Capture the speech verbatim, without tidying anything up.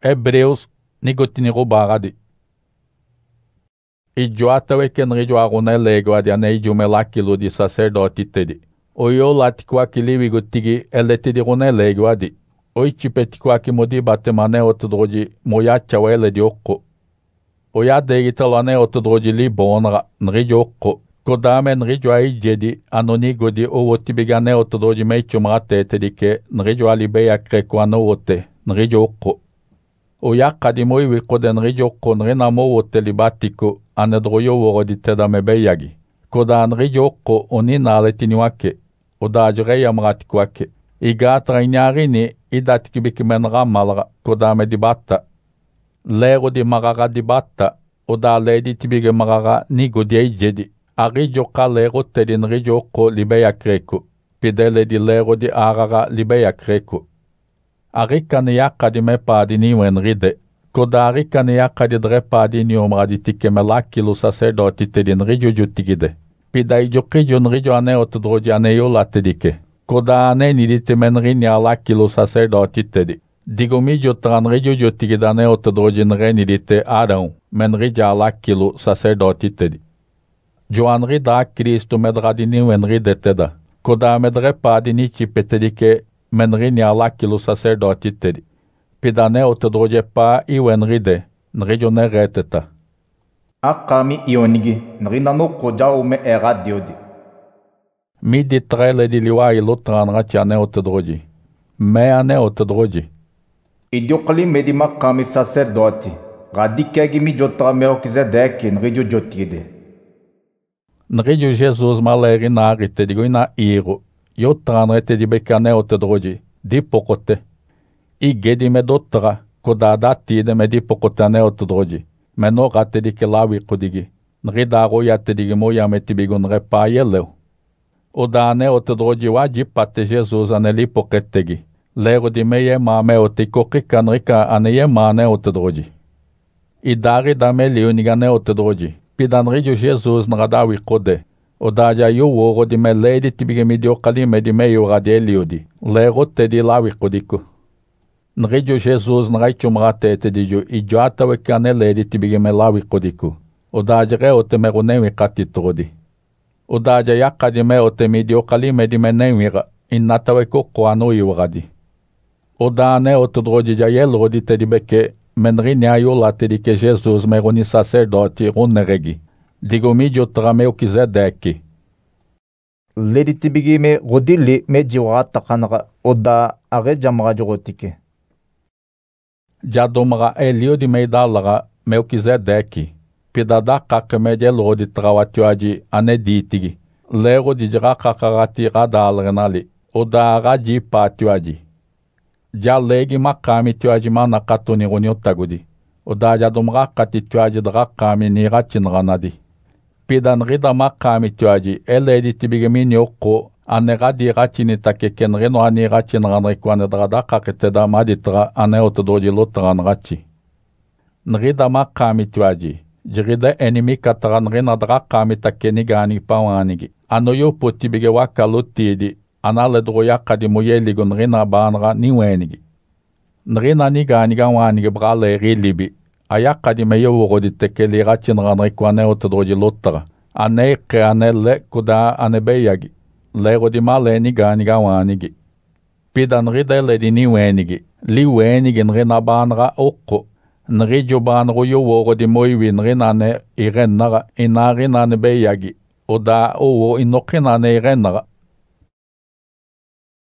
Hebreus nigotini robaradi. Idiota é que nrijo aruna lego adi ane ijume lakilo di sacerdote tedi. Oyo latiko akili wigotigi eletedi rune lego adi. Oi chipetiko akimodi batemane otodroji moyacha wele di okko. Oya degitalane otodroji li bonra nrijo okko. Kodame nrijo ai jedi anoni godi owotibigane otodroji meichumrate tedike nrijo alibe yakreko anowote nrijo okko. Oya kadimoi wikode nrijo okko nrina mowote libatiko anedroyo worodi tedame beyagi. Koda nrijo okko oni naletiniwake. Oda ajre yamratiko wake. Iga trainyarini idatikibikmen ramalra kodame dibatta. Lero di marara dibatta. Oda ledi tibige marara nigo di jedi. Arijo ka lero tedi nrijo okko libeya kreko. Pidele di lero di arara libeya kreko. Arikane yakadime padi niwen ride. Koda arikane yakadi dre padi ni omradi tikeme lakilu sacerdote tedi nrijo jutigide. Pida ijo kijo nrijo ane otodroji ane yo latedike. Koda ane nidite menrini alakilu sacerdote tedi. Digo mijo tranrijo jutigide ane otodroji nre nidite arão. Menrija alakilu sacerdote tedi. Joanri da Cristo medradi niwen ride teda. Koda medre padi ni chipetedike menrini alakilu sacerdote tedi. Pidane otodroje pa iwenride, nrijo nereteta. Akami ionigi, nrina no koja ume era diodi. Mi di trele di liwa ilo tranrachi ane otodroji. Me ane otodroji. Idiokali medima kami sacerdote. Radikegi mi jotra Melchizedek nrijo jotigide. Nrijo Jesus maleri nari te digo ina iro. Yo tranre te di bekane otodroji. Di pokote. Igedi me dotra. Koda datide me di pokote ane otodroji. Meno gate di ke lawi kodigi. Nridaro ya te digi mo ya me tibigo nrepa yeleu. Oda ane otodroji waji pate Jesus ane li poketegi. Lero di me ye mame ote kokika nrika ane ye mane otodroji. Idari da me liunigane otodroji. Pidanrijo Jesus nradawi kode. Odaja yo woro di me ledi tibige mi dio kalime di me yo radi eliodi. Lero te di lawi kodiko. Nrijo Jesus nraichumrate te dijo ijoata wekane ledi tibige me lawi kodiko. Odaja re ote me runewi katitrodi. Odaja yakadi me ote mi dio kalime di me newira. Innata wekoko anu iwaradi. Odane otodroji jayel rodi te di beke. Menrini ayola te di ke Jesus me runi sacerdote runeregi. Digo mi jo tra Melchizedek. Ledi tibigi me rodili me jiwata kanara oda are jamra jogotike. Jadomra elio di meidalara Melchizedek. Pidada kakame de lodi trawatioaji aneditigi. Lero di jira kakarati radalrenali. Oda araji patioaji. Jalegi makami tioaji manakatuni runi otagudi. Oda jadomra kati tioaji drakami ni rachinranadi. Pidan rida makami tioaji eledi tibigemi oko ane radi rachini take kenreno ani rachinranri kwane drada kaketeda maditra ane otodroji lotran rachi. Nrida makami tioaji. Jirida enimi katran rina drakami take nigani pawanigi. Anoyo potibige wakalotidi. Anale droya kadi moyeligo nrina banra niwenigi. Nrina niganiga wanigi brale rilibi. Ayakadi meyo wogodi teke li rachinranri kwane otodroji lotra. Ane ke ane le kuda ane beyagi. Lero di male niganiga wanigi. Pidan rida le di niwenigi. Li wenigi nrina banra oko. Nrijo banro yo wogodi moiwi nrina ne irennara. Inari nane beyagi. Oda owo inokina ne irennara.